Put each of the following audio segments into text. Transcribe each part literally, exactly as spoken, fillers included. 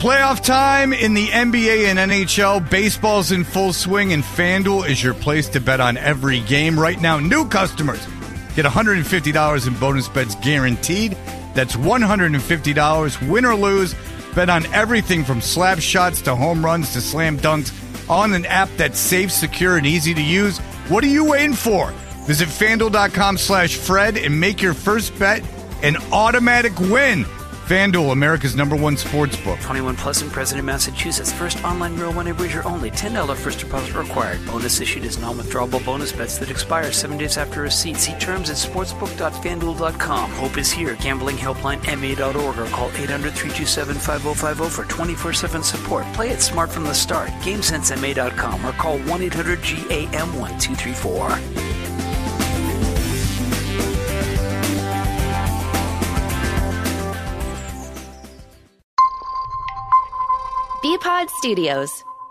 Playoff time in the N B A and N H L. Baseball's in full swing, and FanDuel is your place to bet on every game. Right now, new customers get one hundred fifty dollars in bonus bets guaranteed. That's one hundred fifty dollars, win or lose. Bet on everything from slap shots to home runs to slam dunks on an app that's safe, secure, and easy to use. What are you waiting for? Visit FanDuel.com slash Fred and make your first bet an automatic win. FanDuel, America's number one sports book. twenty-one plus in President, Massachusetts. First online real money wager only. ten dollars first deposit required. Bonus issued as non-withdrawable bonus bets that expire seven days after receipt. See terms at sportsbook dot fan duel dot com. Hope is here. Gambling helpline M A dot org or call eight hundred, three two seven, five oh five oh for twenty-four seven support. Play it smart from the start. game sense M A dot com or call one eight hundred G A M one two three four. B-Pod Studios.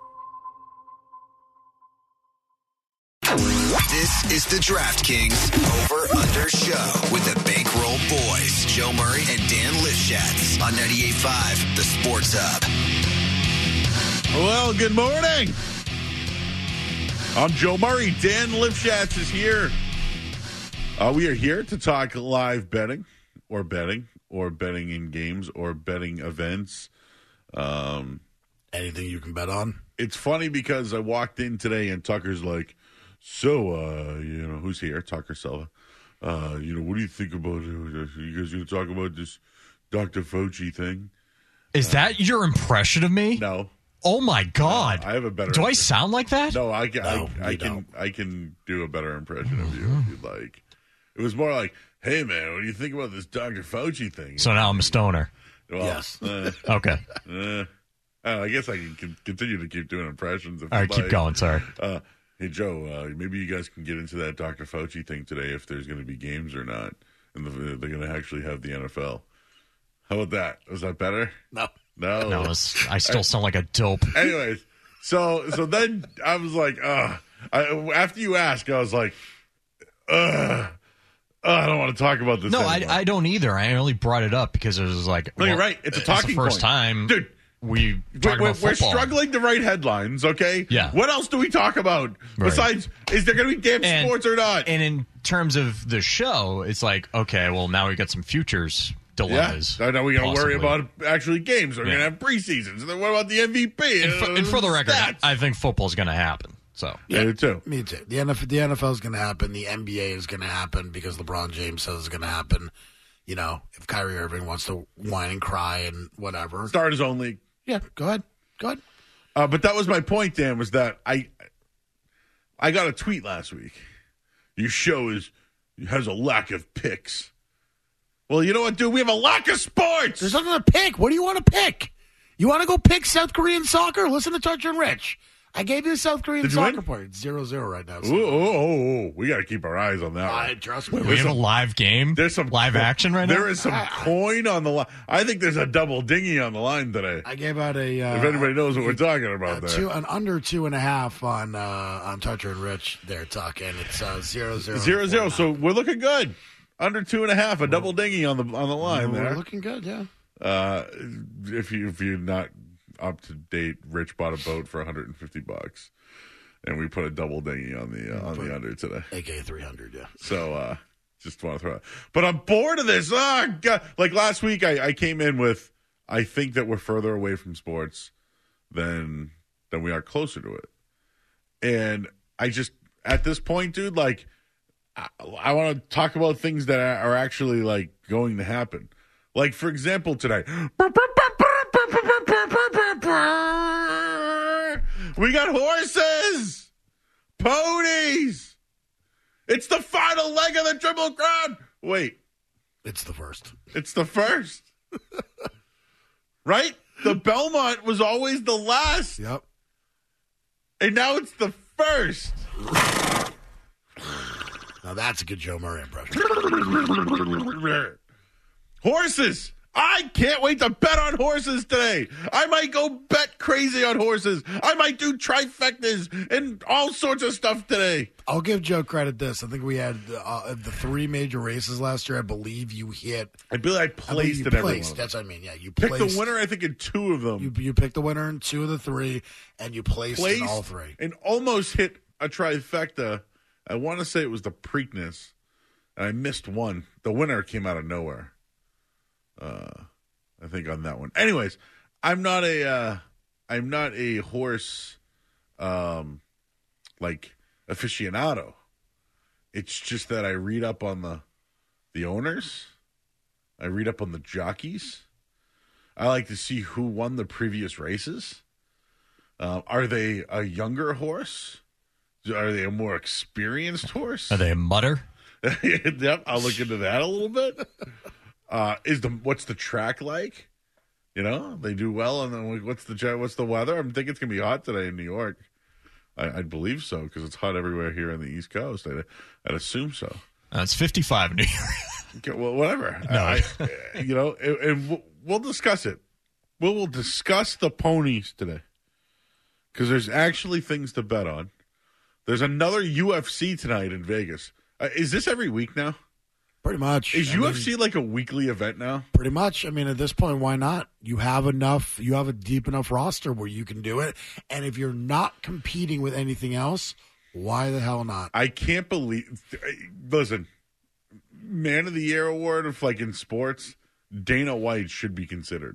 This is the DraftKings Over-Under Show with the Bankroll Boys, Joe Murray and Dan Lifshatz on ninety-eight point five, The Sports Hub. Well, good morning. I'm Joe Murray. Dan Lifshatz is here. Uh, we are here to talk live betting or betting or betting in games or betting events. Um, Anything you can bet on. It's funny because I walked in today and Tucker's like, so, uh, you know, who's here? Tucker Silva. Uh, you know, what do you think about it? You guys going to talk about this Doctor Fauci thing? Is uh, that your impression of me? No. Oh, my God. Uh, I have a better Do impression. I sound like that? No, I, can, no, I, I can don't. I can do a better impression of you if you'd like. It was more like, hey, man, what do you think about this Doctor Fauci thing? So now I'm a stoner. Well, yes. Uh, okay. Uh, I guess I can continue to keep doing impressions. If All right, keep like. going. Sorry. Uh, hey, Joe, uh, maybe you guys can get into that Doctor Fauci thing today if there's going to be games or not. And the, they're going to actually have the N F L. How about that? Was that better? No. No. No, was, I still sound like a dope. Anyways, so so then I was like, uh, I, after you asked, I was like, uh, I don't want to talk about this No, I, anymore. I don't either. I only brought it up because it was like, No, well, you're right. It's a talking it's the first point. time. Dude. We talk we're, about we're football. struggling to write headlines, okay? Yeah. What else do we talk about Right. besides, is there going to be damn And- sports or not? And in terms of the show, it's like, okay, well, now we got some futures dilemmas. Yeah. Now we got to worry possibly. about actually games. We're Yeah. going to have preseasons. And then what about the M V P? And for, and for the record, Stats. I think football's going to happen. So Yeah, I do too. Me too. The N F L, the N F L is going to happen. The N B A is going to happen because LeBron James says it's going to happen. You know, if Kyrie Irving wants to whine and cry and whatever. Start his own league. Yeah, go ahead. Go ahead. Uh, but that was my point, Dan, was that I I got a tweet last week. Your show is has a lack of picks. Well, you know what, dude? We have a lack of sports. There's nothing to pick. What do you want to pick? You want to go pick South Korean soccer? Listen to Touch and Rich. I gave you the South Korean Did you soccer win? part. It's zero zero right now. Ooh, oh, oh, oh. We got to keep our eyes on that I one. trust me. we have a live game. There's some live action right now. There is some coin on the line. I think there's a double dinghy on the line today. I gave out a. Uh, if anybody knows what we're talking about uh, there. two, an under two and a half on uh, on Toucher and Rich there, Tuck, and it's uh, zero zero Zero zero. So we're looking good. Under two and a half, a double dinghy on the on the line we're there. looking good, yeah. Uh, if you if you're not up to date, Rich bought a boat for one hundred fifty bucks, and we put a double dinghy on the uh, on the under today. A K three hundred, yeah. So uh, just want to throw it. But I'm bored of this. Oh, God. Like last week, I, I came in with I think that we're further away from sports than than we are closer to it, and I just at this point, dude, like. I, I want to talk about things that are actually like going to happen. Like, for example, today, we got horses, ponies. It's the final leg of the Triple Crown. Wait, it's the first. It's the first, right? The Belmont was always the last. Yep. And now it's the first. Now that's a good Joe Murray impression. Horses. I can't wait to bet on horses today. I might go bet crazy on horses. I might do trifectas and all sorts of stuff today. I'll give Joe credit this. I think we had uh, the three major races last year. I believe you hit. I believe I placed I believe you in every placed. one. That's what I mean. Yeah, you Picked placed. the winner, I think, in two of them. You, you picked the winner in two of the three, and you placed, placed in all three. And almost hit a trifecta. I want to say it was the Preakness, and I missed one. The winner came out of nowhere. Uh, I think on that one. Anyways, I'm not a uh, I'm not a horse um, like aficionado. It's just that I read up on the the owners. I read up on the jockeys. I like to see who won the previous races. Uh, are they a younger horse? Are they a more experienced horse? Are they a mutter? Yep, I'll look into that a little bit. Uh, is the what's the track like? You know, they do well, and then what's the what's the weather? I'm thinking it's gonna be hot today in New York. I, I believe so because it's hot everywhere here on the East Coast. I'd, I'd assume so. Uh, it's fifty-five in New York. Okay, well, whatever. No. I, I, you know, and, and we'll, we'll discuss it. We will discuss the ponies today because there's actually things to bet on. There's another U F C tonight in Vegas. Uh, is this every week now? Pretty much. Is I U F C mean, like a weekly event now? Pretty much. I mean, at this point, why not? You have enough. You have a deep enough roster where you can do it. And if you're not competing with anything else, why the hell not? I can't believe. Listen, Man of the Year award of like in sports, Dana White should be considered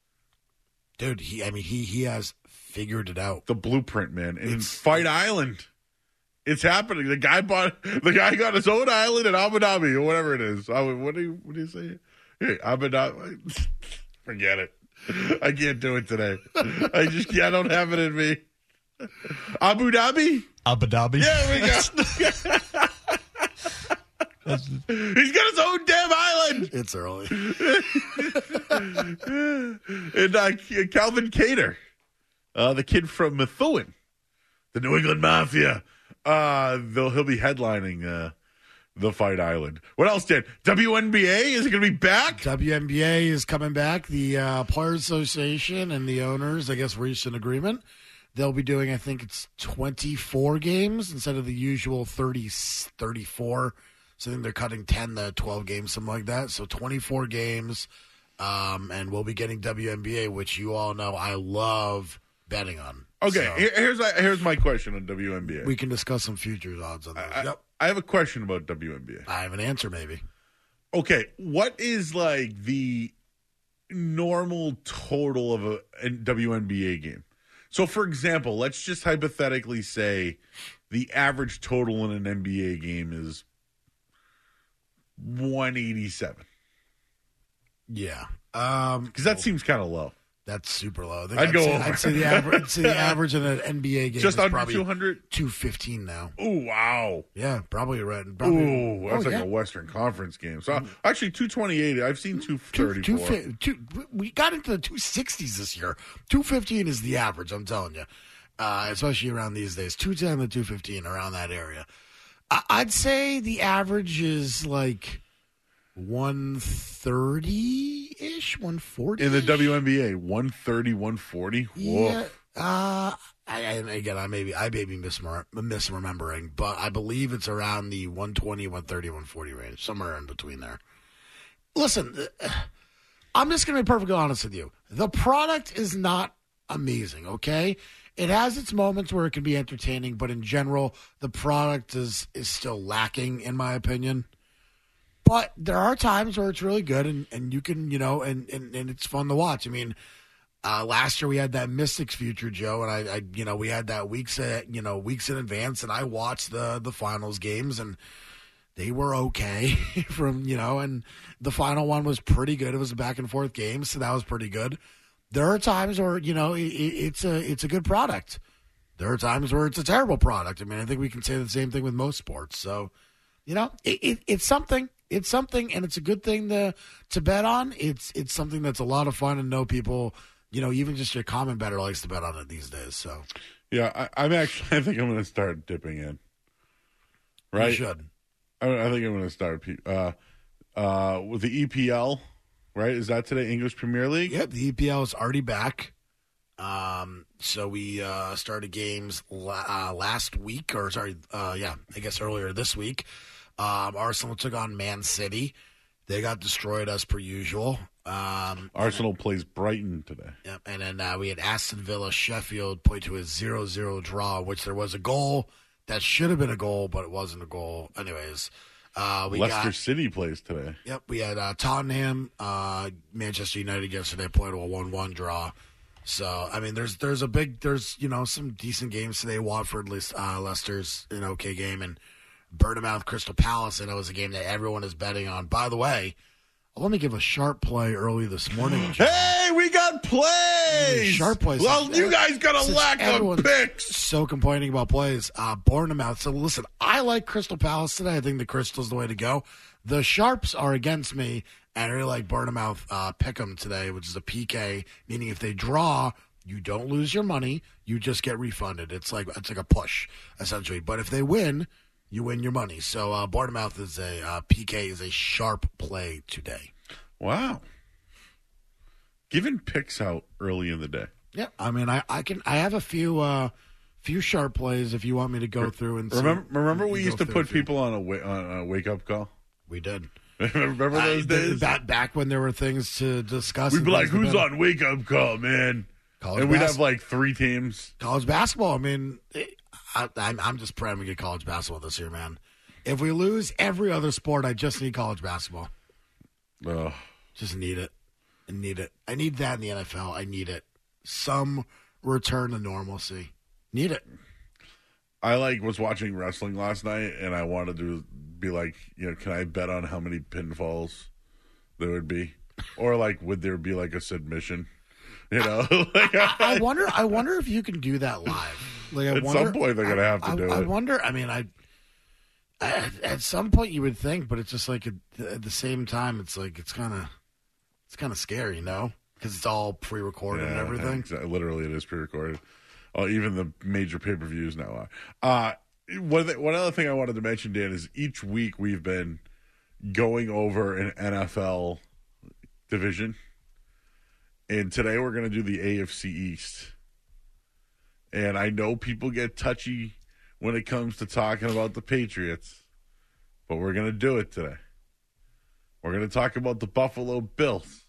Dude, he. I mean, he he has figured it out. the blueprint, man. And in It's- Fight Island, it's happening. The guy bought. The guy got his own island in Abu Dhabi or whatever it is. I, what do you what do you say? Hey, Abu Dhabi. Forget it. I can't do it today. I just I don't have it in me. Abu Dhabi. Abu Dhabi. There we go. He's got his own damn island. It's early. And uh, Calvin Cater, uh, the kid from Methuen, the New England Mafia. Uh, they'll, he'll be headlining uh, the Fight Island. What else, Dan? W N B A, is it going to be back? W N B A is coming back. The uh, Players Association and the owners, I guess, reached an agreement. They'll be doing, I think it's twenty-four games instead of the usual thirty, thirty-four. So I think they're cutting ten to twelve games, something like that. So twenty-four games, um, and we'll be getting W N B A, which you all know I love betting on. Okay, So here- here's here's my question on W N B A. we can discuss some futures odds on those. I, yep. I have a question about W N B A. I have an answer, maybe. Okay, what is like the normal total of a, a W N B A game? So, for example, let's just hypothetically say the average total in an N B A game is one eighty-seven. Yeah. Um, Because that seems kind of low. That's super low. I think I'd go say, over. I'd say the average. I'd say the average in an N B A game Just is under probably two hundred? two fifteen now. Ooh, wow. Yeah, probably right. Probably, Ooh, that's oh, like yeah. a Western Conference game. So, actually, two twenty-eight. I've seen two Two, thirty-four. two, fi- two, we got into the two sixties this year. two fifteen is the average, I'm telling you, uh, especially around these days. two ten to two fifteen, around that area. I- I'd say the average is like one thirty-ish, one forty. In the W N B A, one thirty, one forty. Whoa. Yeah. Uh, I, I, again, I may be, I may be misremem- misremembering, but I believe it's around the one twenty, one thirty, one forty range, somewhere in between there. Listen, uh, I'm just going to be perfectly honest with you. The product is not amazing, okay? It has its moments where it can be entertaining, but in general, the product is, is still lacking, in my opinion. But there are times where it's really good, and, and you can, you know, and, and, and it's fun to watch. I mean, uh, last year we had that Mystics future, Joe, and I, I, you know, we had that weeks, at, you know, weeks in advance, and I watched the the finals games, and they were okay from, you know, and the final one was pretty good. It was a back and forth game, so that was pretty good. There are times where, you know, it, it's a it's a good product. There are times where it's a terrible product. I mean, I think we can say the same thing with most sports. So, you know, it, it, it's something. It's something, and it's a good thing to to bet on. It's it's something that's a lot of fun, and know people, you know, even just your common bettor likes to bet on it these days. So, Yeah, I, I'm actually, I think I'm going to start dipping in. Right? you should. I, I think I'm going to start uh, uh, with the E P L. right? Is that today, English Premier League? Yep, the E P L is already back. Um, so we uh, started games la- uh, last week, or sorry, uh, yeah, I guess earlier this week. Um, Arsenal took on Man City. They got destroyed as per usual. Um, Arsenal plays Brighton today. Yep, and then uh, we had Aston Villa, Sheffield, played to a zero zero draw, which there was a goal that should have been a goal, but it wasn't a goal. Anyways, uh, we Leicester got, City plays today. Yep, we had uh, Tottenham, uh, Manchester United yesterday played to a one one draw. So I mean, there's there's a big there's you know some decent games today. Watford, uh, Leicester's an okay game, and Bournemouth, Crystal Palace. And it was a game that everyone is betting on. By the way, I want to give a sharp play early this morning. John. Hey, we got plays. Sharp plays. Well, you guys got a Since lack of everyone's picks. So complaining about plays. Uh, Bournemouth. So listen, I like Crystal Palace today. I think the Crystal's the way to go. The Sharps are against me, and I really like Bournemouth uh, Pick'em today, which is a P K, meaning if they draw, you don't lose your money, you just get refunded. It's like it's like a push, essentially. But if they win, you win your money. So uh, Bournemouth is a uh, P K is a sharp play today. Wow. Giving picks out early in the day. Yeah, I mean, I, I can I have a few uh, few sharp plays if you want me to go through and see. Remember, remember we go used to through put a few. people on a, wa- on a wake up call. We did. Remember those I, days? Back, back when there were things to discuss. We'd and be like, things to "Who's bet on wake up call, man?" College and we'd bas- have like three teams. College basketball. I mean, it, I, I'm, I'm just praying we get college basketball this year, man. If we lose every other sport, I just need college basketball. Ugh. Just need it. I need it. I need that in the N F L. I need it. Some return to normalcy. Need it. I like was watching wrestling last night, and I wanted to be like, you know, can I bet on how many pinfalls there would be, or like, would there be like a submission? You know, like, I, I wonder. I wonder if you can do that live. Like, I at wonder, some point they're gonna have to I, do I, it. I wonder. I mean, I, I at some point you would think, but it's just like at, at the same time, it's like it's kind of, it's kind of scary, you know, because it's all pre-recorded and Yeah, everything. exactly. Literally, it is pre-recorded. Oh, even the major pay-per-views now are. Uh, one, th- one other thing I wanted to mention, Dan, is each week we've been going over an N F L division. And today we're going to do the A F C East. And I know people get touchy when it comes to talking about the Patriots, but we're going to do it today. We're going to talk about the Buffalo Bills.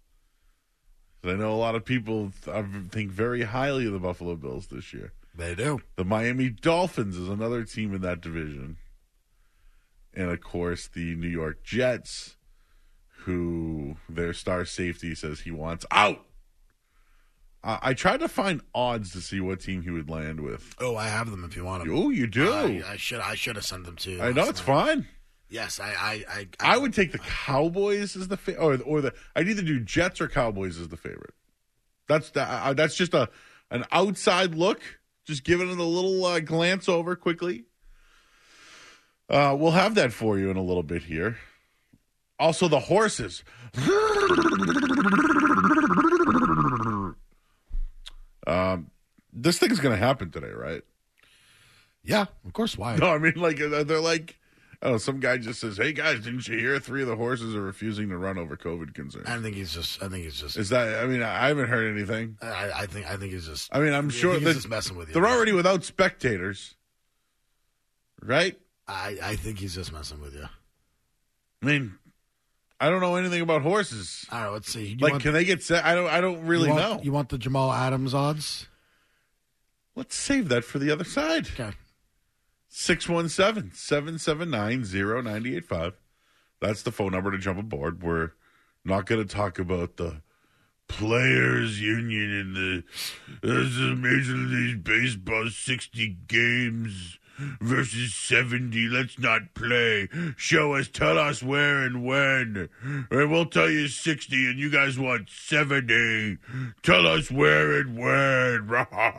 I know a lot of people think very highly of the Buffalo Bills this year. They do. The Miami Dolphins is another team in that division. And, of course, the New York Jets, who their star safety says he wants out. Uh, I tried to find odds to see what team he would land with. Oh, I have them if you want them. Oh, you do? I, I should. I should have sent them to you. I know, last it's night. fine. Yes, I. I. I, I would take the Cowboys as the fa- or or the I'd either do Jets or Cowboys as the favorite. That's the, uh, that's just a an outside look. Just giving it a little uh, glance over quickly. Uh, we'll have that for you in a little bit here. Also, the horses. um, this thing's going to happen today, right? Yeah, of course. Why? No, I mean, like they're like. I don't know, some guy just says, "Hey guys, didn't you hear? Three of the horses are refusing to run over COVID concerns." I think he's just. I think he's just. Is that? I mean, I haven't heard anything. I, I think. I think he's just. I mean, I'm I sure think that he's just messing with you. they're already without spectators, right? I, I think he's just messing with you. I mean, I don't know anything about horses. All right, let's see. You Like, want, can they get set? I don't. I don't really you want, know. You want the Jamal Adams odds? Let's save that for the other side. Okay. six one seven, seven seven nine, zero nine eight five. That's the phone number to jump aboard. We're not going to talk about the Players Union and the there's a Major League Baseball sixty games versus seventy. Let's not play. Show us, tell us where and when. And we'll tell you sixty and you guys want seventy. Tell us where and when.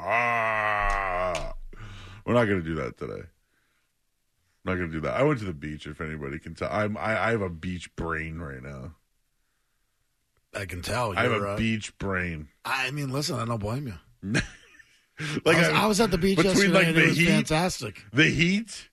We're not going to do that today. I'm not going to do that. I went to the beach, if anybody can tell. I'm, I, I have a beach brain right now. I can tell. I have You're, a uh, beach brain. I mean, listen, I don't blame you. Like I, was, I was at the beach between, yesterday, like, and the it was heat, fantastic. The heat.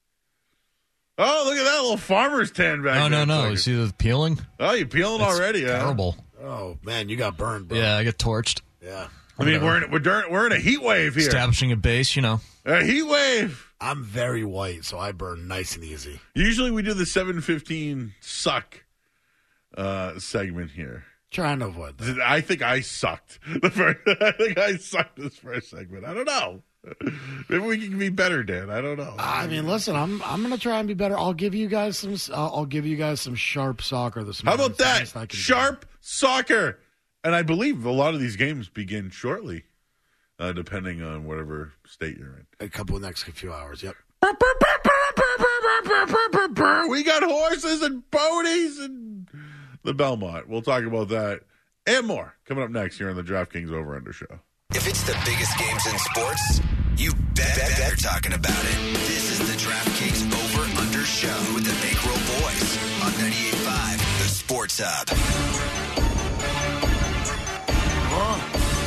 Oh, look at that little farmer's tan back No, there. no, no. It's See the peeling? like- oh, you're peeling It's already, huh? terrible. Oh, man, you got burned, bro. Yeah, I get torched. Yeah. I mean, we're in, we're, during, we're in a heat wave here. Establishing a base, you know. A heat wave. I'm very white, so I burn nice and easy. Usually we do the seven fifteen suck uh, segment here. Trying to avoid that. I think I sucked. The first, I think I sucked this first segment. I don't know. Maybe we can be better, Dan. I don't know. I mean, listen, I'm I'm gonna try and be better. I'll give you guys some. I'll, I'll give you guys some sharp soccer this How morning. about that? Sharp soccer. And I believe a lot of these games begin shortly, uh, depending on whatever state you're in. A couple of next few hours. Yep. We got horses and ponies and the Belmont. We'll talk about that and more coming up next here on the DraftKings Over Under Show. If it's the biggest games in sports, you bet, bet they're talking about it. This is the DraftKings Over Under Show with the Bankroll Boys on ninety-eight point five, the Sports Hub. Uh,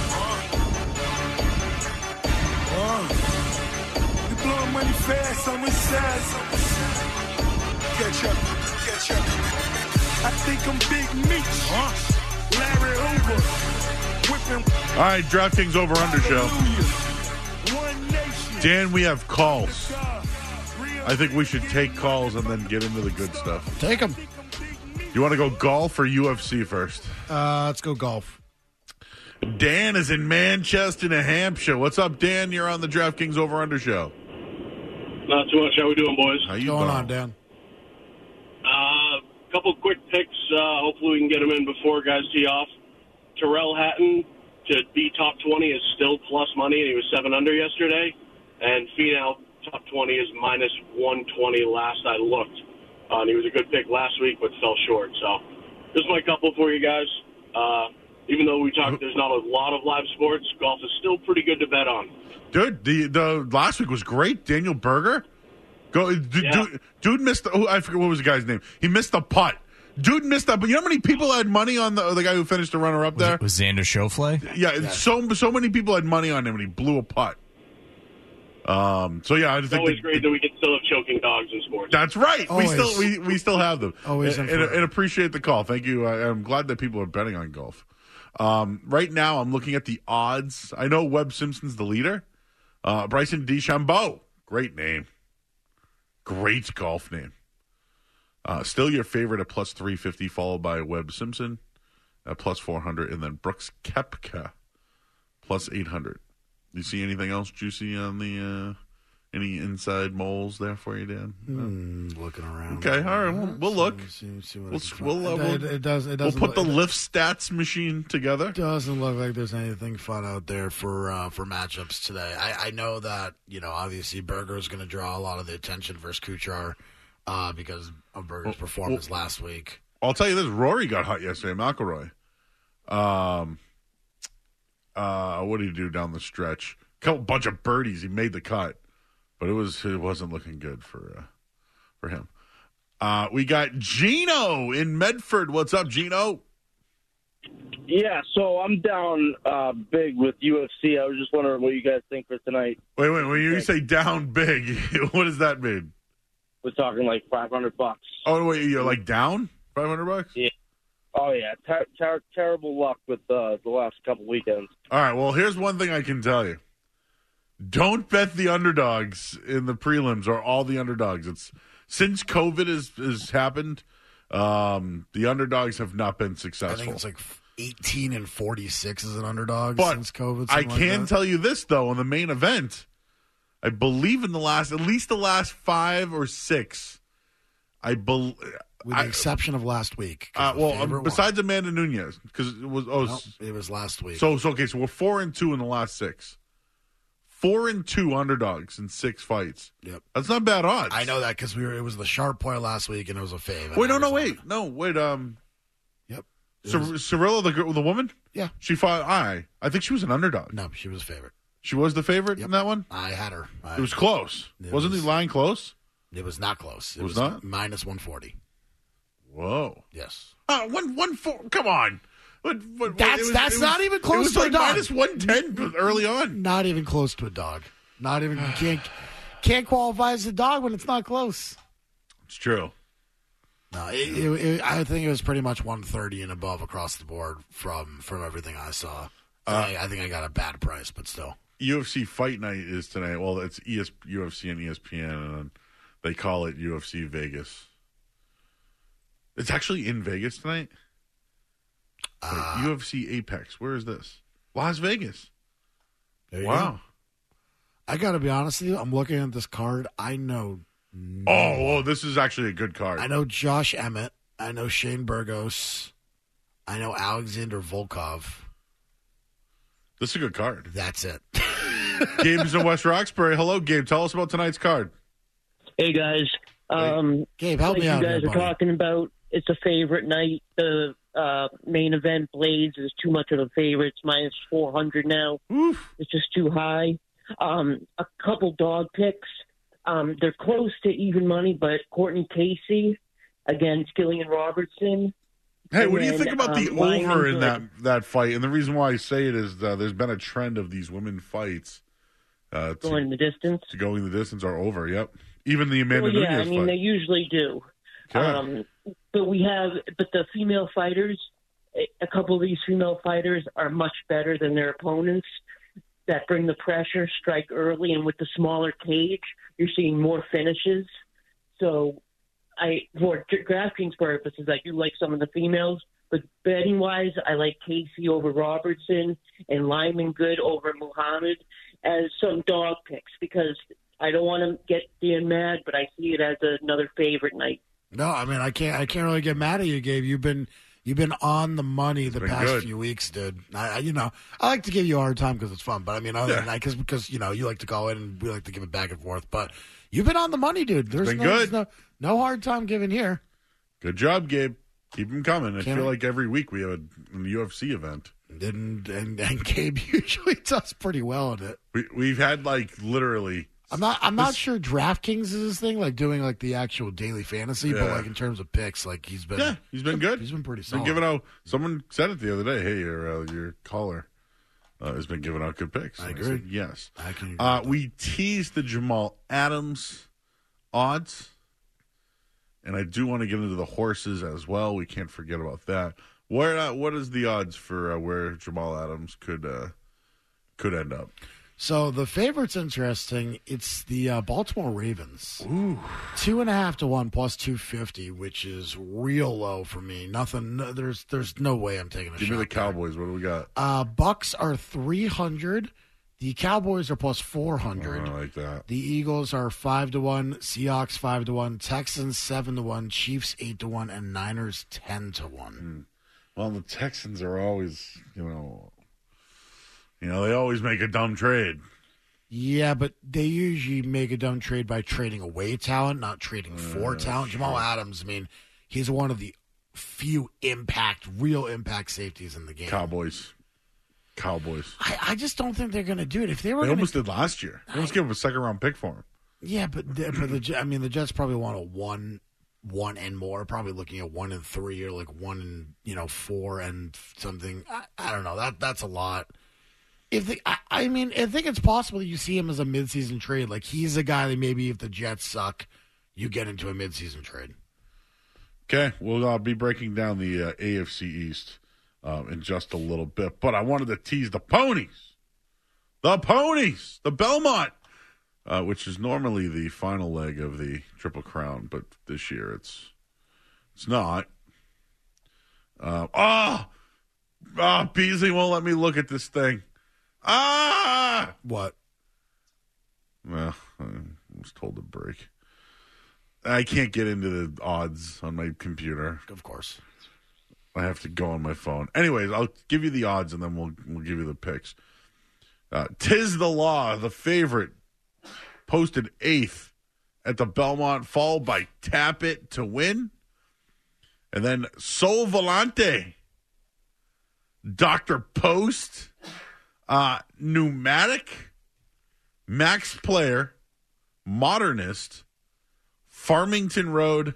uh, uh. You blowing money fast on this side. Catch up, catch up. I think I'm Big Meech. Uh. Larry Hoover. Whipping. All right, DraftKings Over Under Show. Dan, we have calls. I think we should take calls and then get into the good stuff. Take them. You want to go golf or U F C first? Uh, let's go golf. Dan is in Manchester, New Hampshire. What's up, Dan? You're on the DraftKings Over Under Show. Not too much. How we doing, boys? How you What's going doing? on, Dan? A uh, couple quick picks. Uh, hopefully we can get them in before guys tee off. Terrell Hatton to be top twenty is still plus money, and he was seven under yesterday. And Finau top twenty is minus one twenty last I looked. Uh, and he was a good pick last week, but fell short. So just my couple for you guys. Uh, even though we talked, there's not a lot of live sports, golf is still pretty good to bet on. Dude, the the last week was great. Daniel Berger, go dude, Yeah. dude, dude missed. The, oh, I forget what was the guy's name. He missed the putt. Dude missed that. But you know how many people had money on the the guy who finished the runner up Was, there? it, was Xander Schauffele? Yeah, so so many people had money on him, and he blew a putt. Um. So yeah, I It's think always the- great that we can still have choking dogs in sports. That's right. Always. We still we, we still have them. Always and, and and, forever. and appreciate the call. Thank you. I, I'm glad that people are betting on golf. Um, right now, I'm looking at the odds. I know Webb Simpson's the leader. Uh, Bryson DeChambeau, great name, great golf name. Uh, still your favorite at plus three fifty, followed by Webb Simpson at plus four hundred, and then Brooks Koepka plus eight hundred. You see anything else juicy on the? Uh, Any inside moles there for you, Dan? Mm, looking around. Okay, all right, we'll, we'll look. See, see what We'll, I can we'll, find. uh, it, we'll, it, it does. It we'll doesn't put the look, lift stats machine together. It doesn't look like there's anything fun out there for uh, for matchups today. I, I know that you know obviously Berger is going to draw a lot of the attention versus Kuchar uh, because of Berger's performance last week. I'll tell you this: Rory got hot yesterday. McIlroy. Um. Uh, what did he do down the stretch? Couple bunch of birdies. He made the cut, but it was it wasn't looking good for uh, for him. Uh, we got Gino in Medford. What's up, Gino? Yeah, so I'm down uh, big with U F C. I was just wondering what you guys think for tonight. Wait, wait. When you say down big, what does that mean? We're talking like five hundred bucks. Oh wait, you're like down five hundred bucks? Yeah. Oh yeah, ter- ter- terrible luck with uh, the last couple weekends. All right. Well, here's one thing I can tell you: don't bet the underdogs in the prelims or all the underdogs. It's since COVID has has happened, um, the underdogs have not been I successful. think it's like eighteen and forty-six as an underdog But since COVID. I something like can that. tell you this though: in the main event, I believe in the last, at least the last five or six, I believe. with the exception of last week. 'cause Uh, the well, favorite um, besides Amanda Nunez, because it was oh, Nope, it was last week. so so okay, so we're four and two in the last six, four and two underdogs in six fights. Yep. That's not bad odds. I know that because we were. It was the sharp point last week, and it was a fave. I Wait, no, never no, saw wait, it. no, wait. Um, Yep. It Cir- was- Cirilla, the girl, the woman, yeah. she fought. I, I think she was an underdog. No, she was favorite. She was the favorite Yep. in that one. I had her. I, It was close. It Wasn't was- the line close? It was not close. It Was was, not? minus one forty. Whoa. Yes. Uh, one, one, four. Come on. What, what, That's- it was- that's it was- not even close It was to a like dog. minus one ten early on. Not even close to a dog. Not even you can't can't qualify as a dog when it's not close. It's true. No, it, it, it, I think it was pretty much one thirty and above across the board from from everything I saw. Uh, I, I think I got a bad price, but still. U F C Fight Night is tonight. Well, it's E S, U F C and E S P N, and they call it U F C Vegas. It's actually in Vegas tonight? Uh, Wait, U F C Apex. Where is this? Las Vegas. There you Wow. go. I got to be honest with you. I'm looking at this card. I know. No oh, oh, this is actually a good card. I know Josh Emmett. I know Shane Burgos. I know Alexander Volkov. This is a good card. That's it. Gabe's in West Roxbury. Hello, Gabe. Tell us about tonight's card. Hey, guys. Um, Gabe, help like me out you guys here, are buddy. talking about, it's a favorite night. The uh, main event, Blades, is too much of a favorite. It's minus four hundred now. Oof. It's just too high. Um, a couple dog picks. Um, they're close to even money, but Courtney Casey against Gillian Robertson. Hey, And what do you then, think about the um, over Lyman in Good. that, that fight? And the reason why I say it is uh, there's been a trend of these women fights uh, to, Going the distance. to going the distance are over. Yep. Even the Amanda Well, yeah, Nunes I mean, fight. they usually do. Okay. Um, but we have, but the female fighters, a couple of these female fighters are much better than their opponents that bring the pressure, strike early, and with the smaller cage, you're seeing more finishes. So, I for DraftKings purposes, I do like some of the females, but betting wise, I like Casey over Robertson and Lyman Good over Muhammad as some dog picks because I don't want to get Dan mad, but I see it as another favorite night. No, I mean I can't. I can't really get mad at you, Gabe. You've been you've been on the money the been past good. few weeks, dude. I, I- you know, I like to give you a hard time because it's fun, but I mean, other Yeah. than that, because because you know you like to call in and we like to give it back and forth. But you've been on the money, dude. There's been no, good. there's no no hard time given here. Good job, Gabe. Keep them coming. I Can't feel we- like every week we have a, a U F C event. And, and and Gabe usually does pretty well at it. We, we've had like literally. I'm not. I'm not This- sure DraftKings is his thing, like doing like the actual daily fantasy, but Yeah. like in terms of picks, like he's been. Yeah, he's been good. He's been pretty He's been solid. giving out. Someone said it the other day. Hey, your uh, your caller uh, has been giving out good picks. I And agree. said, yes. I can. agree Uh, with we teased the Jamal Adams odds, and I do want to get into the horses as well. We can't forget about that. Where uh, what is the odds for uh, where Jamal Adams could uh, could end up? So the favorite's interesting. It's the uh, Baltimore Ravens. Ooh. Two and a half to one plus two fifty, which is real low for me. Nothing. No, there's there's no way I'm taking a Give shot. me the there. Cowboys. What do we got? Uh, Bucks are three hundred. The Cowboys are plus four Oh, hundred. I like that. The Eagles are five to one. Seahawks five to one. Texans seven to one. Chiefs eight to one, and Niners ten to one. Well, the Texans are always, you know, you know, they always make a dumb trade. Yeah, but they usually make a dumb trade by trading away talent, not trading for talent. Jamal Adams, I mean, he's one of the few impact, real impact safeties in the game. Cowboys. Cowboys. I, I just don't think they're going to do it. If they were They going almost to, did last year. They almost gave him a second round pick for him. yeah, but the, but the I mean, the Jets probably want a one, one and more. Probably looking at one and three or like one and you know four and something. I, I don't know. That that's a lot. If they, I, I mean, I think it's possible you see him as a midseason trade. Like he's a guy that maybe if the Jets suck, you get into a midseason trade. Okay, we'll uh, be breaking down the uh, A F C East um, in just a little bit. But I wanted to tease the ponies. The ponies! The Belmont! Uh, which is normally the final leg of the Triple Crown, but this year it's it's not. Uh, oh! Oh, Beasley won't let me look at this thing. Ah! What? Well, I was told to break. I can't get into the odds on my computer. Of course. I have to go on my phone. Anyways, I'll give you the odds and then we'll we'll give you the picks. Uh, Tiz the Law, the favorite, posted eighth at the Belmont, followed by Tap It to win. And then Sol Volante, Doctor Post, uh, Pneumatic, Max Player, Modernist, Farmington Road,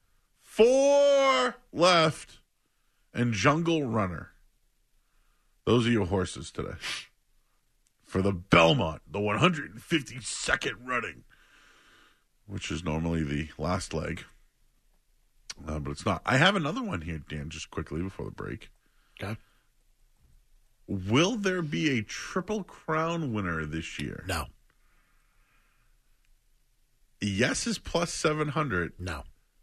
Four Left, and Jungle Runner. Those are your horses today. For the Belmont, the one hundred fifty-second running, which is normally the last leg. Uh, but it's not. I have another one here, Dan, just quickly before the break. Okay. Will there be a Triple Crown winner this year? No. Yes is plus seven hundred. No.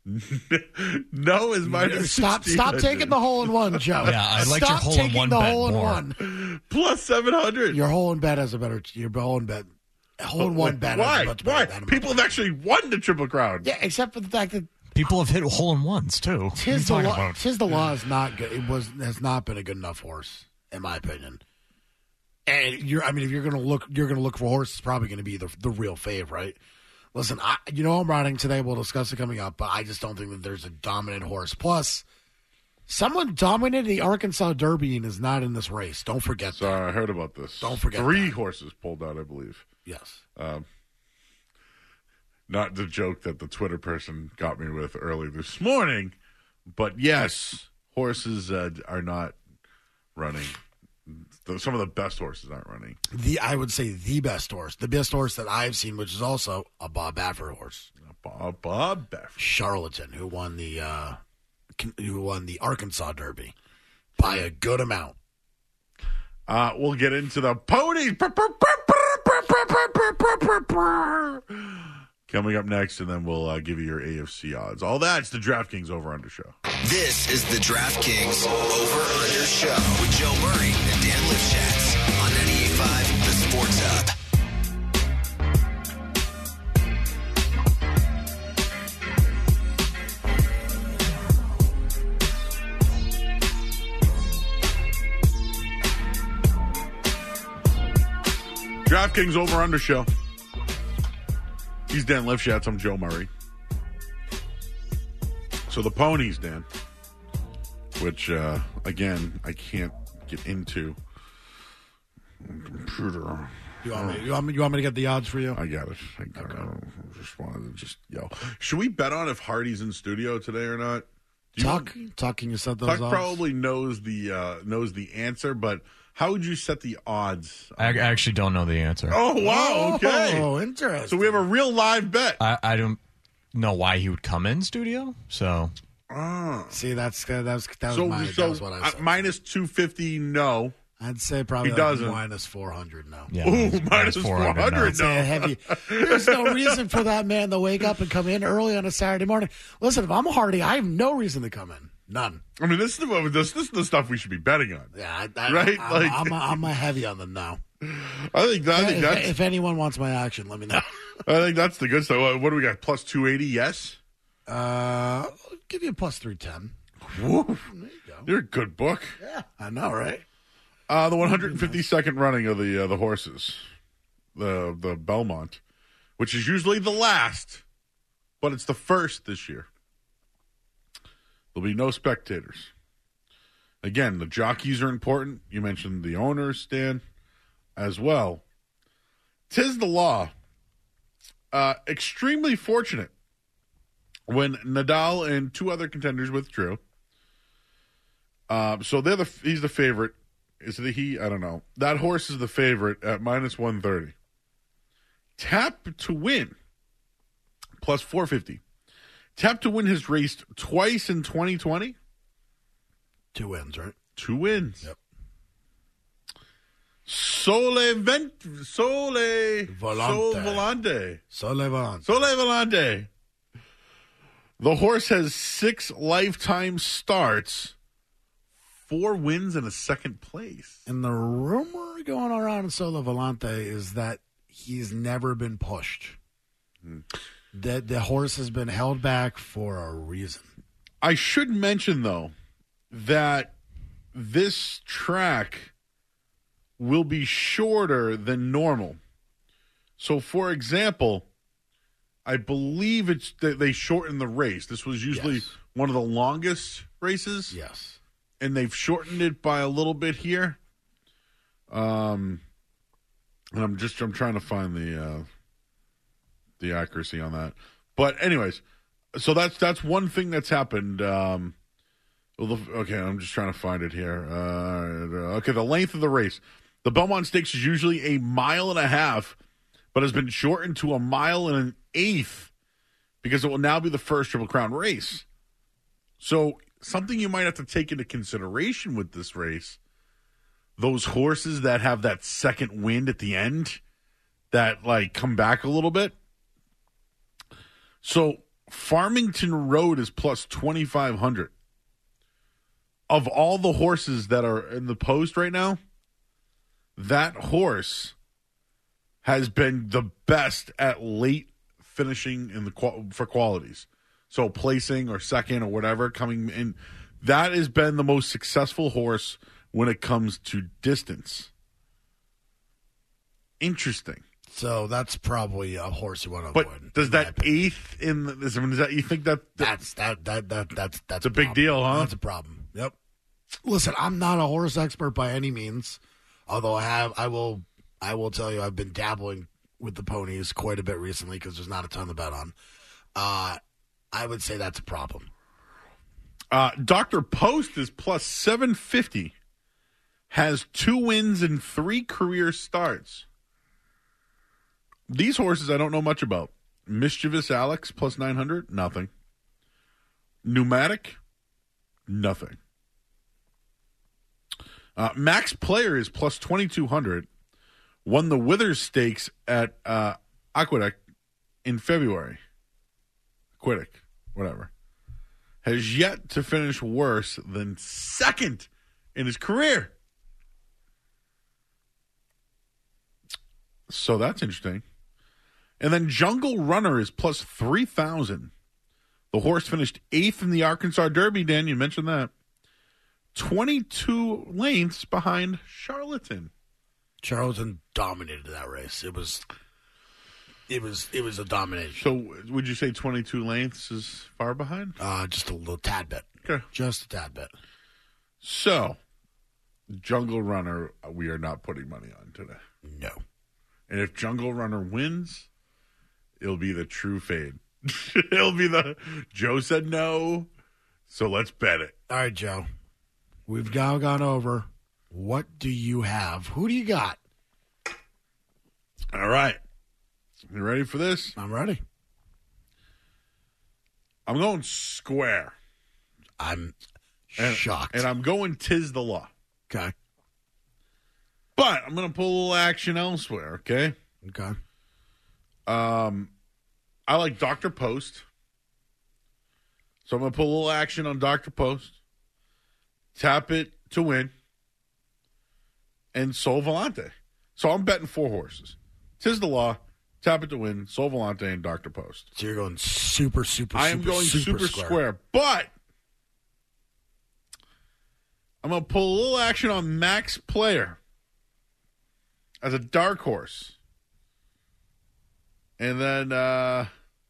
No is minus Stop Stop taking the hole in one, Joe. Yeah, I like Stop your hole in taking one the bet hole in more. one. Plus seven hundred. Your hole in bet has a better. Your hole in bet. Hole in one bet. Why? Has a much Why? better, People have actually won the Triple Crown. Yeah, except for the fact that People have hit hole in ones too. Tis the What are you law. talking about? Tis the law is not good. It was has not been a good enough horse, in my opinion. And you're, I mean, if you're gonna look, you're gonna look for a horse. It's probably gonna be the the real fave, right? Listen, I, you know, I'm riding today. We'll discuss it coming up, but I just don't think that there's a dominant horse. Plus, someone dominated the Arkansas Derby and is not in this race. Don't forget So that. I heard about this. Don't forget Three that. horses pulled out, I believe. Yes. Um, not the joke that the Twitter person got me with early this morning, but yes, horses uh, are not running. The, some of the best horses aren't running. The I would say the best horse, the best horse that I've seen, which is also a Bob Baffert horse, Bob Bob Baffert, Charlatan, who won the uh, who won the Arkansas Derby by a good amount. Uh, we'll get into the ponies. Coming up next, and then we'll uh, give you your A F C odds. All that's the DraftKings Over-Under Show. This is the DraftKings Over-Under Show with Joe Murray and Dan Lipschatz on ninety-eight point five The Sports Hub. DraftKings Over-Under Show. He's Dan Lipschatz. I'm Joe Murray. So the ponies, Dan, which, uh, again, I can't get into. Computer. You want me? You want me? You want me to get the odds for you? I got it. I got it. I just wanted to just yell. Should we bet on if Hardy's in studio today or not? Do you Tuck, Tuck, can you set those Tuck odds? probably knows the uh, knows the answer, but how would you set the odds? I I actually don't know the answer. Oh wow! Okay. Oh, interesting. So we have a real live bet. I, I don't know why he would come in studio. So Ah. See, that's that was that was, So, my, so that was what I said. uh, minus two fifty. No. I'd say probably He like doesn't. minus four hundred now. yeah, Ooh, minus four hundred. now. I'd say a heavy. There's no reason for that man to wake up and come in early on a Saturday morning. Listen, if I'm Hardy, I have no reason to come in. None. I mean, this is the this, this is the stuff we should be betting on. Yeah, I, I, Right? I'm, Like- I'm, a, I'm a heavy on them now. I think I think if, that's if anyone wants my action, let me know. I think that's the good stuff. Uh, What do we got? Plus two eighty. Yes. Uh, I'll give you a plus three ten. Woo. There you go. You're a good book. Yeah, I know, right? Uh, the one hundred fifty-second running of the uh, the horses, the the Belmont, which is usually the last, but it's the first this year. There'll be no spectators. Again, the jockeys are important. You mentioned the owners, Stan, as well. 'Tis the law. Uh, extremely fortunate when Nadal and two other contenders withdrew. Uh, so they're the he's the favorite. Is it a he? I don't know. That horse is the favorite at minus one thirty. Tap to Win, plus four fifty. Tap to Win has raced twice in twenty twenty. Two wins, right? Two wins. Yep. Sole Vent, Sole Volante. Sole Volante. Sole Volante. Sole Volante. The horse has six lifetime starts, four wins, and a second place. And the rumor going around in Sole Volante is that he's never been pushed. Hmm. That the horse has been held back for a reason. I should mention, though, that this track will be shorter than normal. So, for example, I believe it's that they shortened the race. This was usually Yes. one of the longest races. Yes. And they've shortened it by a little bit here. Um, and I'm just I'm trying to find the uh, the accuracy on that. But anyways, so that's that's one thing that's happened. Um, well, the, okay, I'm just trying to find it here. Uh, okay, the length of the race. The Belmont Stakes is usually a mile and a half, but has been shortened to a mile and an eighth because it will now be the first Triple Crown race. So something you might have to take into consideration with this race, those horses that have that second wind at the end that like come back a little bit. So Farmington Road is plus twenty-five hundred. Of all the horses that are in the post right now, that horse has been the best at late finishing in the for qualities. So placing or second or whatever coming in, that has been the most successful horse when it comes to distance. Interesting. So that's probably a horse you want to but avoid. Does that eighth in the, is, is that you think that, that that's that that that that's that's a, a big problem. deal, huh? That's a problem. Yep. Listen, I'm not a horse expert by any means, although I have I will I will tell you I've been dabbling with the ponies quite a bit recently because there's not a ton to bet on. Uh, I would say that's a problem. Uh, Doctor Post is plus seven fifty, has two wins and three career starts. These horses I don't know much about. Mischievous Alex, plus nine hundred, nothing. Pneumatic, nothing. Uh, Max Player is plus twenty-two hundred. Won the Withers Stakes at uh, Aqueduct in February. Aqueduct, whatever. Has yet to finish worse than second in his career. So that's interesting. And then Jungle Runner is plus three thousand. The horse finished eighth in the Arkansas Derby, Dan. You mentioned that. twenty-two lengths behind Charlatan. Charlatan dominated that race. It was it was it was a domination. So would you say twenty-two lengths is far behind? Uh, just a little tad bit. Okay. Just a tad bit. So Jungle Runner we are not putting money on today. No. And if Jungle Runner wins, it'll be the true fade. It'll be the Joe said no, so let's bet it. All right, Joe. We've now gone over. What do you have? Who do you got? All right. You ready for this? I'm ready. I'm going square. I'm and, shocked. And I'm going Tiz the Law. Okay. But I'm going to pull a little action elsewhere, okay? Okay. Um, I like Doctor Post. So I'm going to pull a little action on Doctor Post. Tap it to win. And Sol Volante. So I'm betting four horses. Tiz the Law, Tap it to win, Sol Volante, and Doctor Post. So you're going super, super, I am super, going super, super square. square. But I'm going to pull a little action on Max Player as a dark horse. And then uh,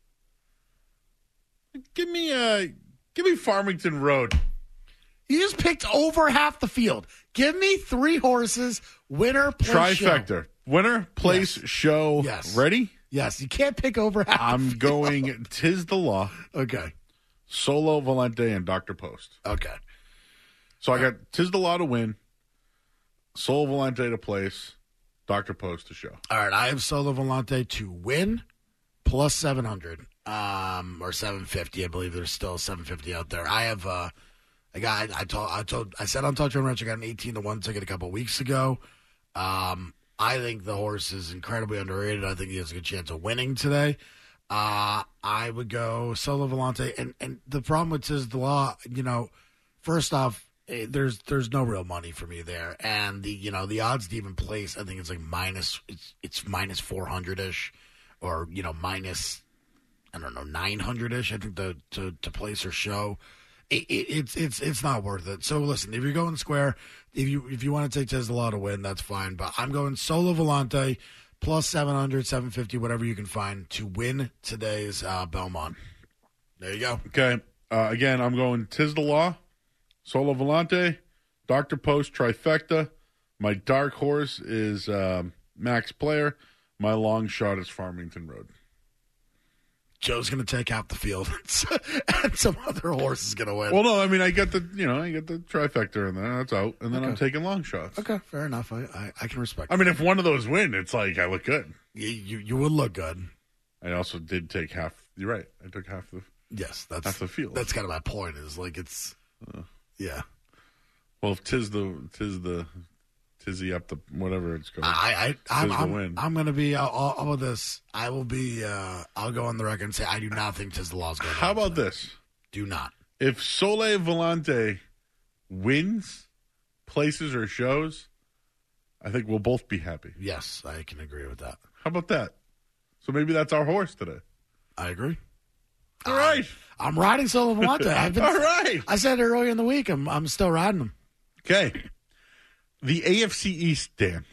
give me uh, give me Farmington Road. You just picked over half the field. Give me three horses, winner, place, Trifecta. show. Winner, place, Yes. show. Yes. Ready? Yes, you can't pick over half. I'm the field. going Tiz the Law, Okay. Solo Volante, and Doctor Post. Okay. So I got Tiz the Law to win, Solo Volante to place, Doctor Post to show. All right, I have Solo Volante to win plus seven hundred um, or seven fifty. I believe there's still seven fifty out there. I have uh, a guy I told I told I said on Touch on Ranch I got an eighteen to one ticket a couple weeks ago. Um, I think the horse is incredibly underrated. I think he has a good chance of winning today. Uh, I would go Solo Volante, and and the problem with Tiz the Law, you know, first off, eh, there's there's no real money for me there, and the you know the odds to even place, I think it's like minus it's it's minus four hundred ish, or you know minus I don't know nine hundred ish. I think to to to place or show. It, it, it's it's it's not worth it. So listen, if you're going square, if you if you want to take Tiz the Law to win, that's fine. But I'm going Solo Volante plus seven hundred, seven fifty, whatever you can find to win today's uh, Belmont. There you go. Okay. Uh, again, I'm going Tiz the Law, Solo Volante, Doctor Post, Trifecta. My dark horse is um, Max Player. My long shot is Farmington Road. Joe's going to take out the field, and some other horse is going to win. Well, no, I mean, I get the, you know, I get the trifecta in there. That's out. And then Okay. I'm taking long shots. Okay, fair enough. I, I, I can respect I mean, if one of those win, it's like I look good. You, you you would look good. I also did take half. You're right. I took half the. Yes, that's That's the field. That's kind of my point. Is like it's, Uh, yeah. well, if tis the tis the tizzy up the whatever it's called. I, I, I'm, tis the I'm, win. I'm going to be all, all of this. I will be. Uh, I'll go on the record and say I do not think tis the law's going. How about this? Do not. If Sole Volante wins places or shows, I think we'll both be happy. Yes, I can agree with that. How about that? So maybe that's our horse today. I agree. All right. I'm riding Solo Volante. I've been, All right. I said it earlier in the week. I'm I'm still riding him. Okay. The A F C East, Dan.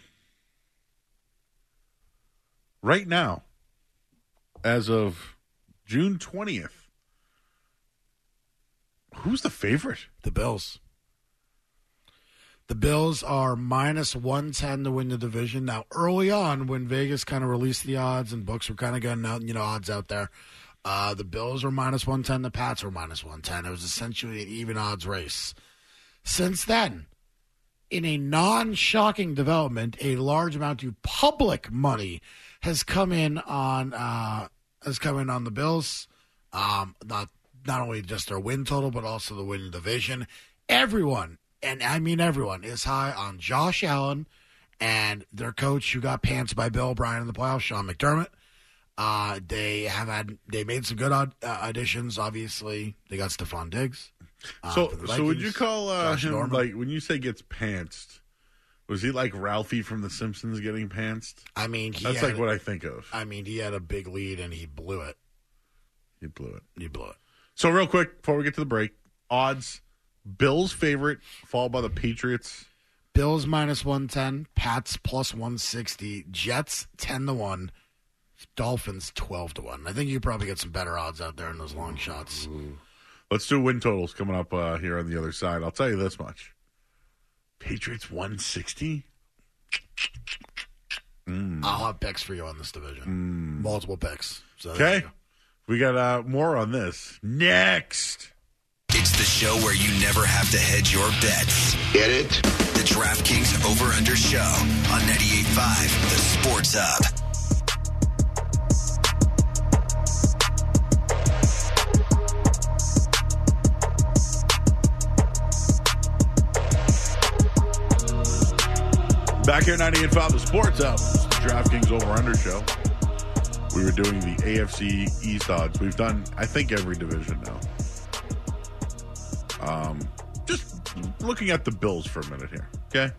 Right now, as of June twentieth, who's the favorite? The Bills. The Bills are minus one ten to win the division. Now, early on, when Vegas kind of released the odds and books were kind of getting out, you know, odds out there, uh, the Bills were minus one ten. The Pats were minus one ten. It was essentially an even odds race. Since then, in a non-shocking development, a large amount of public money has come in on uh, has come in on the Bills. Um, not not only just their win total, but also the win division. Everyone. And I mean everyone is high on Josh Allen and their coach who got pantsed by Bill O'Brien in the playoffs, Sean McDermott. Uh, they have had they made some good odd, uh, additions. Obviously, they got Stephon Diggs. Uh, So, for the so would you Vikings. call uh, Josh him Norman. like when you say gets pantsed? Was he like Ralphie from The Simpsons getting pantsed? I mean, he That's had, like what I think of. I mean, he had a big lead and he blew it. He blew it. He blew it. So, real quick before we get to the break, odds: Bills favorite, followed by the Patriots. Bills minus one ten, Pats plus one sixty, Jets ten to one, Dolphins twelve to one. I think you could probably get some better odds out there in those long shots. Ooh. Let's do win totals coming up uh, here on the other side. I'll tell you this much: Patriots one sixty. Mm. I'll have picks for you on this division. Mm. Multiple picks. So there Okay, you go. we got uh, more on this next. It's the show where you never have to hedge your bets. Get it? The DraftKings Over-Under Show on ninety-eight point five, The Sports Hub. Back here, ninety-eight point five, The Sports Hub. It's the DraftKings Over-Under Show. We were doing the A F C East odds. We've done, I think, every division now. Um, just looking at the Bills for a minute here, okay?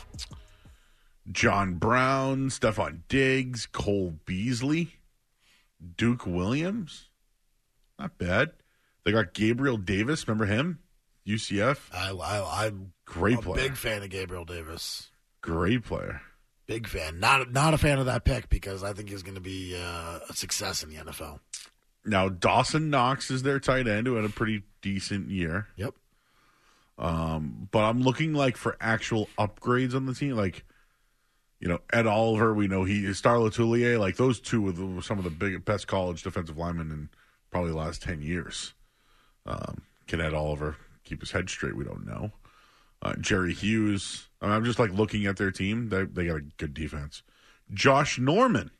John Brown, Stephon Diggs, Cole Beasley, Duke Williams. Not bad. They got Gabriel Davis. Remember him? U C F. I, I, I'm Great a player. big fan of Gabriel Davis. Great player. Big fan. Not not a fan of that pick because I think he's going to be uh, a success in the N F L. Now, Dawson Knox is their tight end who had a pretty decent year. Yep. Um, but I'm looking like for actual upgrades on the team. Like, you know, Ed Oliver, we know he is Star Latulier. Like, those two were, the, were some of the big, best college defensive linemen in probably the last ten years. Um, can Ed Oliver keep his head straight? We don't know. Uh, Jerry Hughes. I mean, I'm just like looking at their team. They, they got a good defense. Josh Norman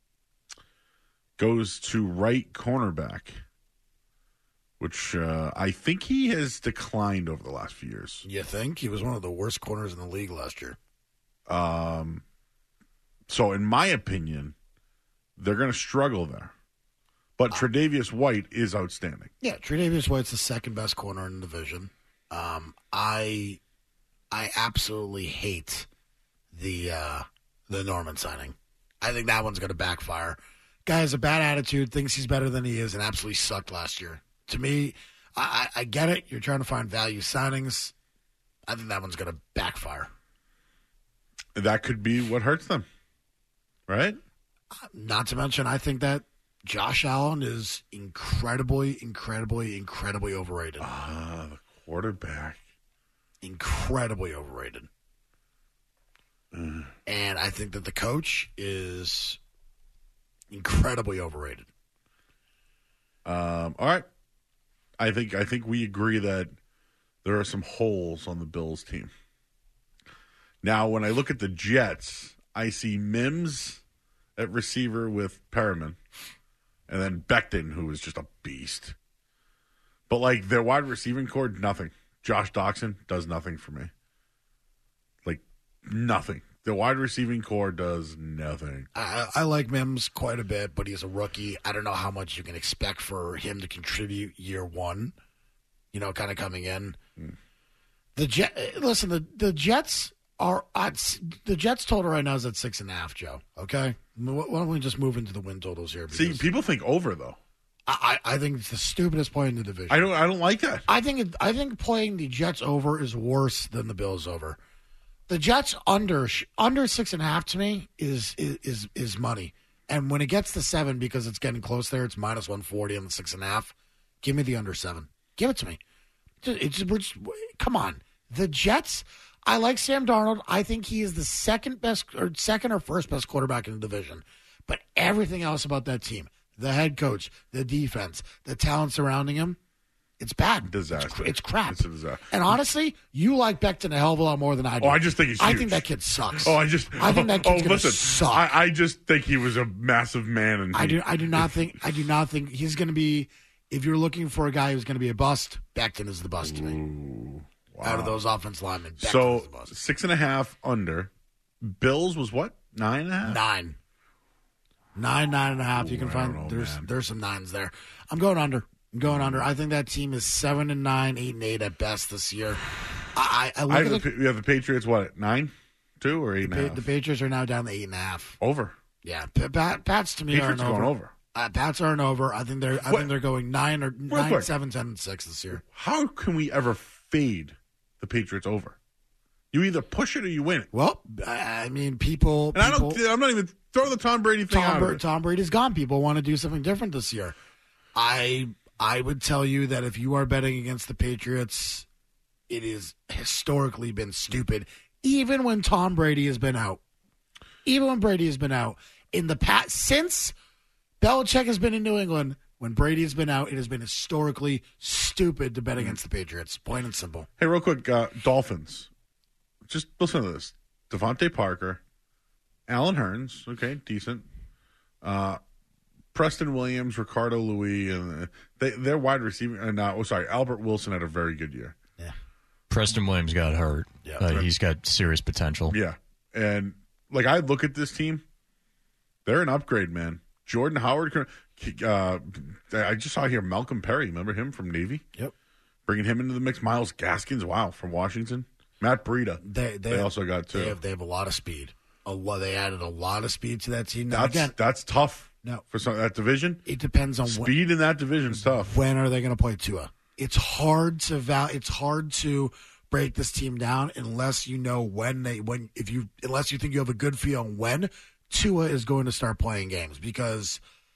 goes to right cornerback, which uh, I think he has declined over the last few years. You think? He was one of the worst corners in the league last year. Um, so, in my opinion, they're going to struggle there. But Tre'Davious White is outstanding. Yeah, Tre'Davious White's the second best corner in the division. Um, I I absolutely hate the uh, the Norman signing. I think that one's going to backfire. Guy has a bad attitude, thinks he's better than he is, and absolutely sucked last year. To me, I, I, I get it. You're trying to find value signings. I think that one's going to backfire. That could be what hurts them, right? Not to mention, I think that Josh Allen is incredibly, incredibly, incredibly overrated. Ah, the quarterback. Incredibly overrated. Mm. And I think that the coach is incredibly overrated. Um, all right. I think I think we agree that there are some holes on the Bills team. Now, when I look at the Jets, I see Mims at receiver with Perriman, and then Becton, who is just a beast. But, like, their wide receiving core, nothing. Josh Doxson does nothing for me. Like, nothing. The wide receiving core does nothing. I, I like Mims quite a bit, but he's a rookie. I don't know how much you can expect for him to contribute year one, you know, kind of coming in. Mm. The Jet, listen, the, the Jets are at, the Jets total right now is at six and a half, Joe. Okay? Why don't we just move into the win totals here? See, people think over, though. I, I think it's the stupidest play in the division. I don't I don't like that. I think it, I think playing the Jets over is worse than the Bills over. The Jets under under six and a half to me is is is money, and when it gets to seven because it's getting close there, it's minus one forty on the six and a half. Give me the under seven. Give it to me. It's we're just, come on. The Jets. I like Sam Darnold. I think he is the second best or second or first best quarterback in the division. But everything else about that team, the head coach, the defense, the talent surrounding him, it's bad. Disaster. It's, it's crap. It's a disaster. And honestly, you like Becton a hell of a lot more than I do. Oh, I just think he's I huge. think that kid sucks. Oh, I just. I think that kid's oh, gonna listen, suck. I, I just think he was a massive man. And I he, do. I do not think. I do not think he's going to be. If you're looking for a guy who's going to be a bust, Becton is the bust to me. Ooh, wow. Out of those offense linemen, Becton so is the bust. six and a half under. Bills was what? Nine and a half. Nine. Nine, nine and a half. Ooh, you can I find don't know, there's man. there's some nines there. I'm going under. I'm going under. I think that team is seven and nine, eight and eight at best this year. I, I, I look I at have the, the, you have the Patriots. What? Nine, two, or eight and a the, half? the Patriots are now down to eight and a half. Over. Yeah, P- Pat, Pats to me Patriots are an are over. going over. Uh, Pats are an over. I think they're. I What? think they're going nine or nine, quick. seven, ten, and six this year. How can we ever fade the Patriots over? You either push it or you win it. Well, I mean, people. And people I don't. I'm not even throwing the Tom Brady thing Tom, out Bra- of it. Tom Brady's gone. People want to do something different this year. I I would tell you that if you are betting against the Patriots, it has historically been stupid. Even when Tom Brady has been out, even when Brady has been out in the past, since Belichick has been in New England, when Brady has been out, it has been historically stupid to bet against the Patriots. Plain and simple. Hey, real quick, uh, Dolphins. Just listen to this: Devontae Parker, Alan Hearns, okay, decent. Uh, Preston Williams, Ricardo Louis, and they they're wide receiver. And uh, oh, sorry, Albert Wilson had a very good year. Yeah. Preston Williams got hurt. Yeah. Uh, he's got serious potential. Yeah, and like I look at this team, they're an upgrade, man. Jordan Howard. Uh, I just saw here Malcolm Perry. Remember him from Navy? Yep. Bringing him into the mix. Miles Gaskins. Wow, from Washington. Matt Breida. They they, They also got two. They have, they have a lot of speed. A lot. They added a lot of speed to that team. Now, That's again, that's tough. No. For some that division. it depends on when, Speed in that division is tough. when are they going to play Tua. It's hard to val. It's hard to break this team down unless you know when they when if you unless you think you have a good feel on when Tua is going to start playing games, because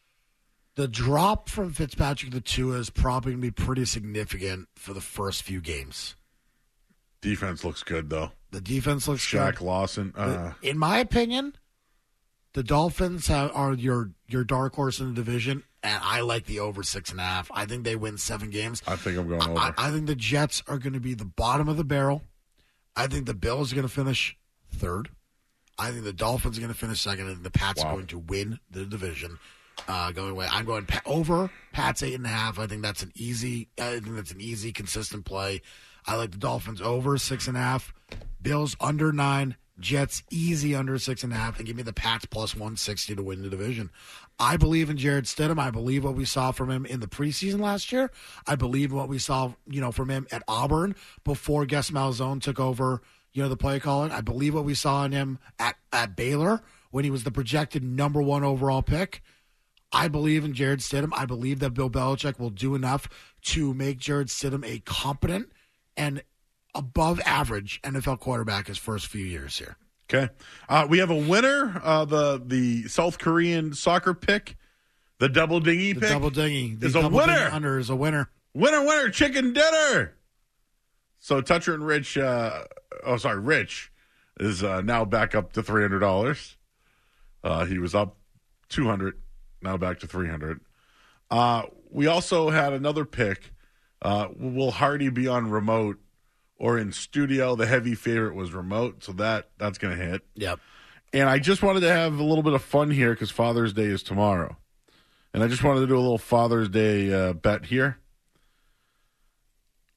the drop from Fitzpatrick to Tua is probably going to be pretty significant for the first few games. Defense looks good though. The defense looks Shaq good. Lawson. Uh, In my opinion, the Dolphins have, are your your dark horse in the division, and I like the over six and a half. I think they win seven games. I think I'm going over. I, I think the Jets are going to be the bottom of the barrel. I think the Bills are going to finish third. I think the Dolphins are going to finish second, and the Pats Wow. are going to win the division. Uh, going away, I'm going pa- over Pats eight and a half. I think that's an easy. I think that's an easy, consistent play. I like the Dolphins over six and a half. Bills under nine. Jets easy under six and a half, and give me the Pats plus one sixty to win the division. I believe in Jared Stidham. I believe what we saw from him in the preseason last year. I believe what we saw, you know, from him at Auburn before Gus Malzahn took over, you know, the play calling. I believe what we saw in him at, at Baylor when he was the projected number one overall pick. I believe in Jared Stidham. I believe that Bill Belichick will do enough to make Jared Stidham a competent and above average N F L quarterback his first few years here. Okay. Uh, we have a winner, uh, the the South Korean soccer pick, the double dingy The pick. double dingy. The is a double winner. dingy under is a winner. Winner, winner, chicken dinner. So Toucher and Rich, uh, oh, sorry, Rich is uh, now back up to three hundred dollars. Uh, he was up two hundred dollars, now back to three hundred dollars. Uh, we also had another pick. Uh, will Hardy be on remote or in studio? The heavy favorite was remote, so that that's going to hit. Yep. And I just wanted to have a little bit of fun here because Father's Day is tomorrow. And I just wanted to do a little Father's Day uh, bet here.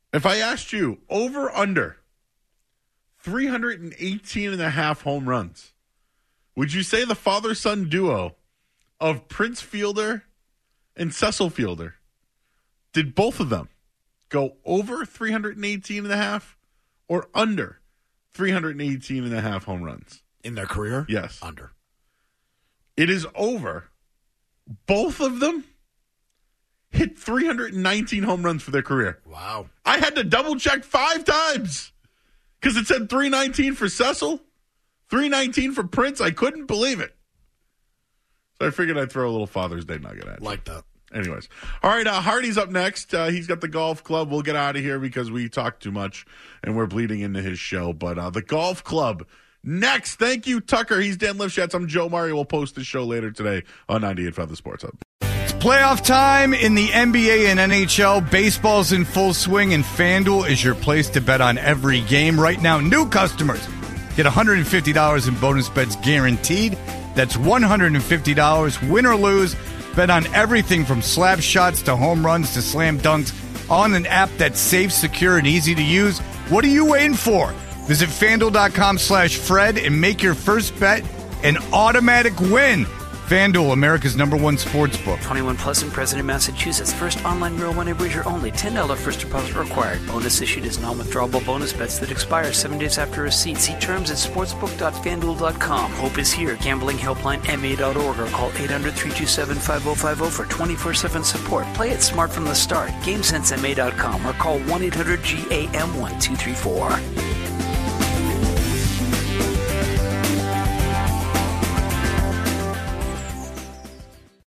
If I asked you over under three hundred eighteen and a half home runs, would you say the father-son duo of Prince Fielder and Cecil Fielder, did both of them go over three hundred eighteen and a half or under three hundred eighteen and a half home runs? In their career? Yes. Under. It is over. Both of them hit three hundred nineteen home runs for their career. Wow. I had to double check five times because it said three nineteen for Cecil, three nineteen for Prince. I couldn't believe it. So I figured I'd throw a little Father's Day nugget at you. Like that. Anyways. All right, uh, Hardy's up next. Uh, he's got the golf club. We'll get out of here because we talked too much and we're bleeding into his show. But uh, the golf club next. Thank you, Tucker. He's Dan Lifshitz. I'm Joe Murray. We'll post the show later today on ninety-eight point five The Sports Hub. It's playoff time in the N B A and N H L. Baseball's in full swing, and FanDuel is your place to bet on every game. Right now, new customers get one hundred fifty dollars in bonus bets guaranteed. That's one hundred fifty dollars, win or lose. Bet on everything from slap shots to home runs to slam dunks on an app that's safe, secure, and easy to use. What are you waiting for? Visit FanDuel.com slash Fred and make your first bet an automatic win. FanDuel, America's number one sports book. twenty-one plus in President, Massachusetts. First online real money wager only. ten dollars first deposit required. Bonus issued as non-withdrawable bonus bets that expire seven days after receipt. See terms at sportsbook dot fan duel dot com. Hope is here. Gambling helpline M A dot org or call eight hundred, three two seven, five oh five oh for twenty-four seven support. Play it smart from the start. GameSense M A dot com or call one eight hundred G A M one two three four.